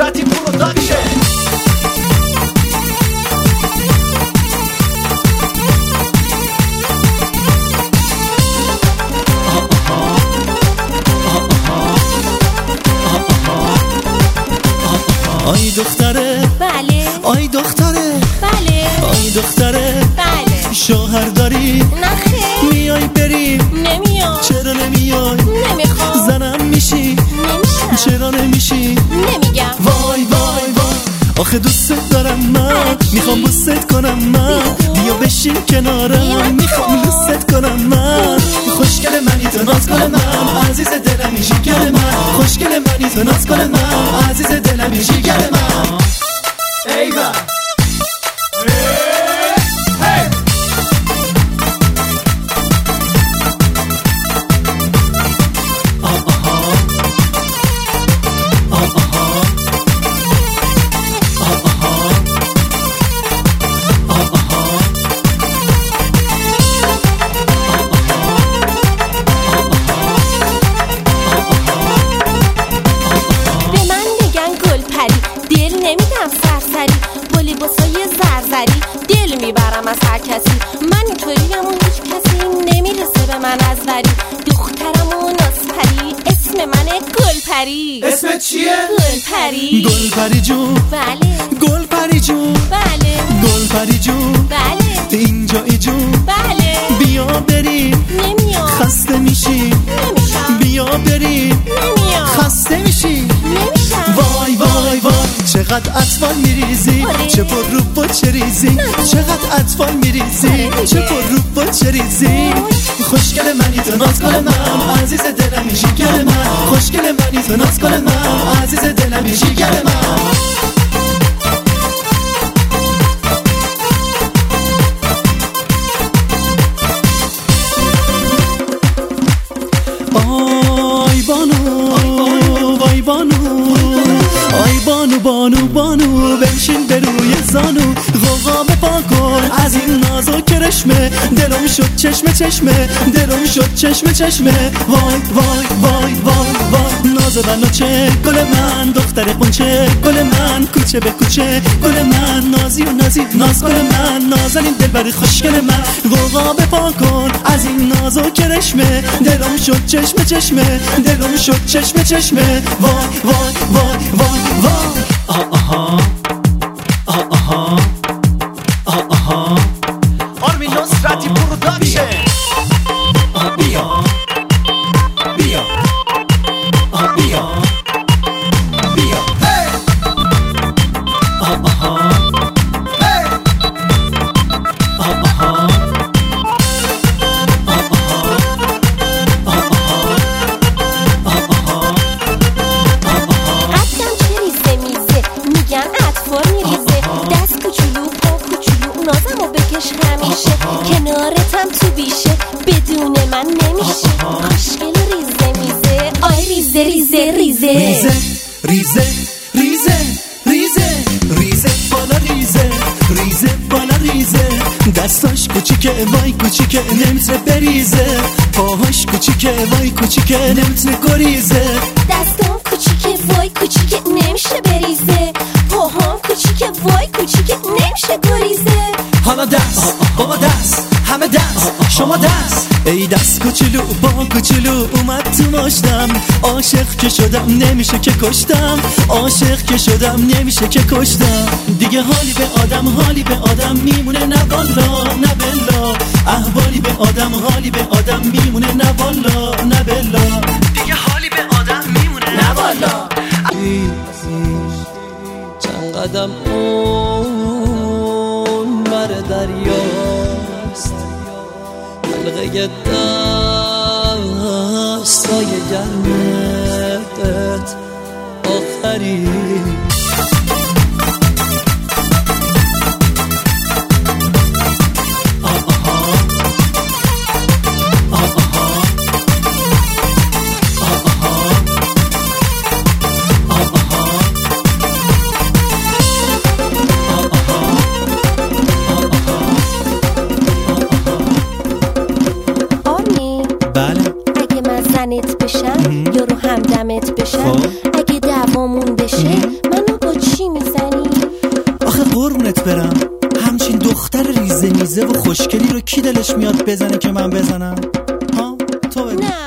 نصرتی پروداکشن. آی دختره بله. آی دختره بله. آی دختره بله. شوهر داری؟ نخیر. میای بریم؟ نمیام. چرا نمیای؟ نمیخوام. زنم میشی؟ نمیشم. چرا نمیشی؟ نمیگم. وای وای وای آخه دوست دارم من، میخوام بوست کنم من، بیا بشین کنارم، میخوام دوست کنم من. خوشگل منی تو ناز کن من، عزیز دلمی جیگر من، خوشگل منی تو ناز کن من، عزیز دلمی جیگر من. ایوه نمیدم سرسری با لباسای زرزری دل میبرم از هر کسی. من اینطوریم و هیچ کسی نمیرسه به من از وری. دخترم و نازپری اسم منه گلپری. اسمت چیه؟ گلپری. گلپری جون بله. گلپری جون بله. گلپری جون بله. اینجایی جون بله. بیا بریم. نمیام. خسته میشی؟ نمیشم. بیا بریم. نمیام. خسته میشی؟ نمیشم. وای وای وای چقدر اطفال میریزی، چه پر رو و چه ریزی، چقدر اطفال میریزی، چه پر رو و چه ریزی. خوشگل منی تو ناز کن من، عزیز دلمی جیگر من، خوشگل منی تو ناز کن من، عزیز دلمی جیگر من. آی بانو وای بانو آی بانو بانو بانو بنشین به روی زانو، غوغا بپا کن از این ناز و کرشمه، دلم شد چشمه چشمه، دلم شد چشمه چشمه. وای وای وای وای وای ناز بناچه گل من، دختر قنچه گل من، کوچه به کوچه گل من، نازی و نازی ناز گل من، نازنین دلبر خوشگل من. غوغا بپا کن از این ناز و کرشمه، دلم شد چشمه چشمه، دلم شد چشمه چشمه. وای وای وای وای وای آها آها آها آرمین نصرتی پروداکشن. بیا بیا بیا بیا آها کنارتم تو بیشه بدون من نمیشه. خوشگل ریزه میزه آی ریزه ریزه ریزه ریزه ریزه ریزه ریزه ریزه بالا ریزه ریزه بالا ریزه. دستاش کوچیکه وای کوچیکه نمیتونه بریزه، پاهاش کوچیکه وای کوچیکه نمیتونه گریزه. دستام کوچیکه وای کوچیکه نمیشه بریزه، پاهام کوچیکه وای کوچیکه نمیشه گریزه. حالا دست بابا دست همه دست شما دست. ای دست کوچولو با کوچولو اومد تو ماشتم، عاشق که شدم نمیشه که کشتم، عاشق که شدم نمیشه که کشتم. دیگه حالی به آدم حالی به آدم میمونه نه والا نه بلا، احوالی به آدم حالی به آدم میمونه نه والا نه بلا، دیگه حالی به آدم میمونه نه والا. چند قدم اون بر دریاست، حلقه دستای گرمت آخری. زنت بشم یا رو همدمت بشم، اگه دعوامون بشه دلش میاد بزنه که من بزنم؟ ها تو بگو. نه